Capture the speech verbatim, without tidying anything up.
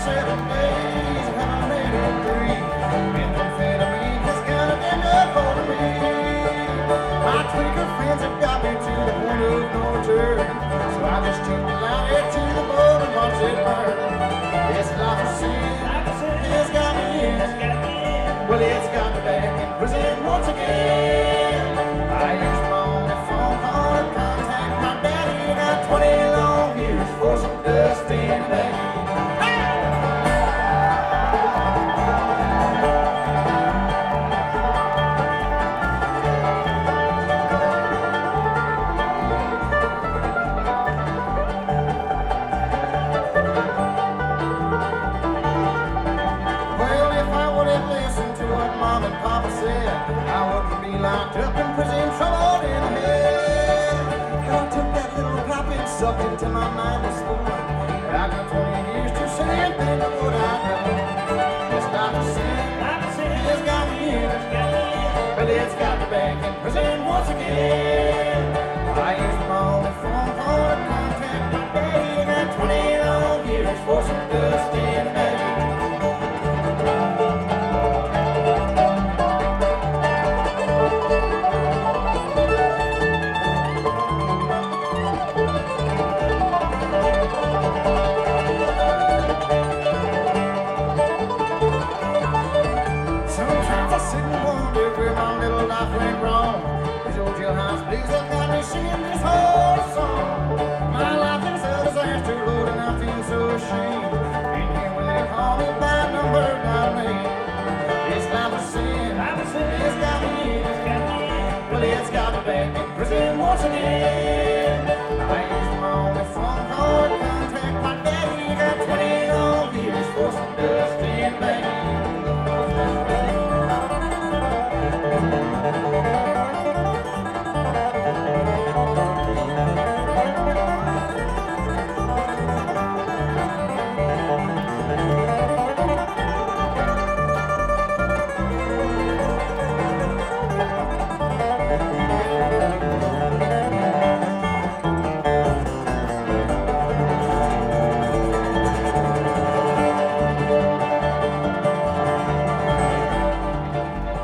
seven days, and I'm eighty-three. Methamphetamine has got a been good for me. My tweaker friends have got me to the point of no return, so I just took the ladder to the boat and watched it burn. This life of sin has got me in. Well, it's got me back in prison once again. I used my only phone call to contact my daddy. Got twenty long years for some dust in the bag. I wouldn't be locked up in prison, troubled in the head. I took that little pop and sucked into my mind this morning. I got twenty years to sit and think of what I know. This life of sin, it's got me in, but it's got me back in prison once again. I used my only phone call to contact my daddy. I got twenty long years for some dust in the bag. Went wrong. These old jailhouse blues have got me singing this whole song. My life is a disaster, Lord, and I feel so ashamed. Ain't here when they call me by number, not name. This life of sin, it's got me in. Well, it's got me back in prison once again.